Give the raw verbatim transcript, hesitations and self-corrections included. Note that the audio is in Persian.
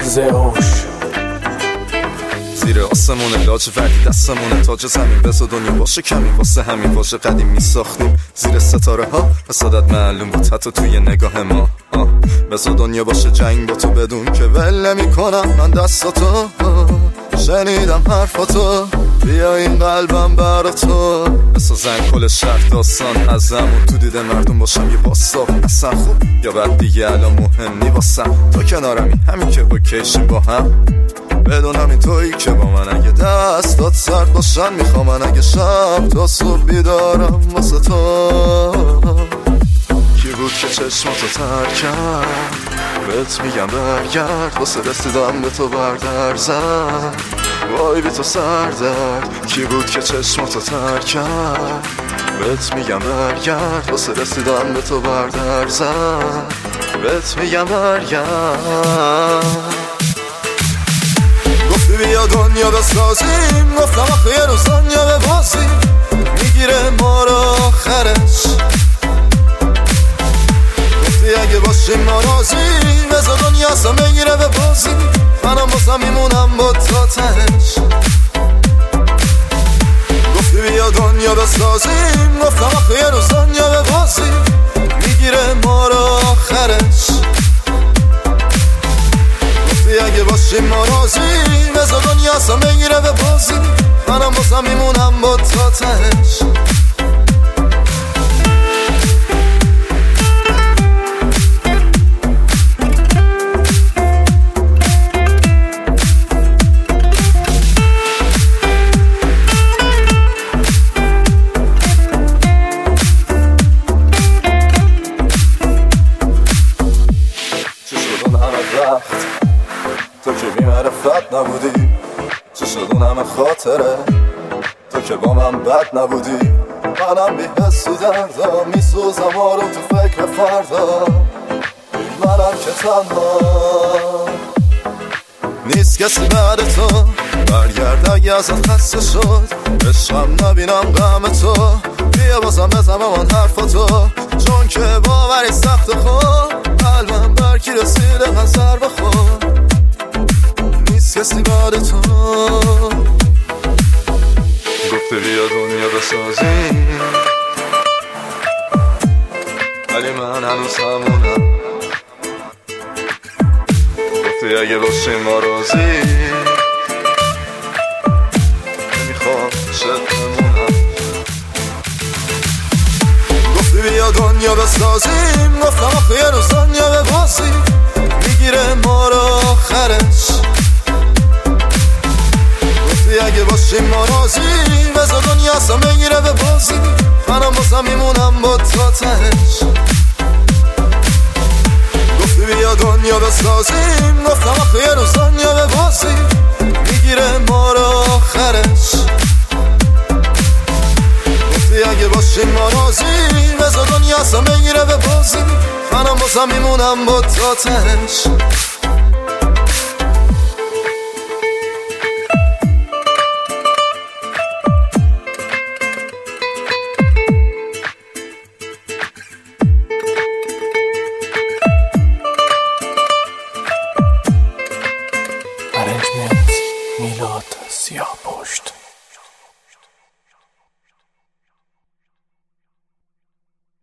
زهوش زیر آسمون لاجوردی دستمونه تاج زمین بزا دنیا باشه کمی واسه همین واژه قدیمی ساختیم زیر ستاره ها حسادت معلوم بود حتی توی نگاه ما بزا دنیا باشه جنگ با تو بدون که ول نمی کنم من دستاتو شنیدم حرفاتو بیا این قلبم برا تو بسازن کل شهر داستان ازمون تو دیده مردم باشم یه باستاب اصلا خوب یا بعد دیگه الان مهم نی واسم تا کنارمی همین که اوکیشیم با هم بدونم این تویی که با من اگه دستات سرد باشن میخوام من اگه شب تا صبح بیدارم واسه تو کی بود که چشماتو تر کرد بهت میگم برگرد واسه رسیدم به تو بردر زد وای بی تو سردرد کی بود که چشماتو تر کرد بهت میگم برگرد واسه رسیدم به تو بردر زد بهت میگم برگرد گفتی بیا دنیا بسازیم گفتم آخه یه روز دنیا ببازیم میگیره ما رو آخرش گفتی اگه باشیم ناراضیم بذار دنیا اصلا بگیره ببازیم منم بازم میمونم با تا تهش گفتی بیا دنیا بسازیم گفتم آخه یه روز دنیا ببازیم میگیره ما رو آخرش گفتی اگه باشیم ناراضیم بذار دنیا اصلا بگیره ببازیم منم بازم میمونم با تا تهش تو که بی معرفت نبودی چه شد اون همه خاطره تو که با من بد نبودی منم بی حس و دردا میسوزم آروم تو فکر فردا منم که تنها نیست کسی بعد تو برگرد اگه ازت خسته شد عشقم نبینم غم تو بیا بازم بزنم آن حرفاتو چون که باوری سخت خود قلبم برکی رسیده غزر بخور نیست کسی بعد تو گفته بیا دنیا بسازیم ولی من هنوز همونم گفته اگه باشیم ما راضی نمیخوام شد بمونم گفته بیا دنیا بسازیم گفتم آخه یه روز دنیا ببازیم میگیره ما رو آخرش گفتی اگه باشیم ما راضیم بذار دنیا اصلا بگیره ببازیم منم بازم میمونم با تا تهش گفتی بیا دنیا بسازیم گفتم آخه یه روز دنیا ببازیم میگیره ما رو آخرش گفتی اگه باشیم ما راضیم بذار دنیا اصلا بگیره ببازیم منم بازم میمونم با تا تهش Arrangement میلاد سیاه پشت.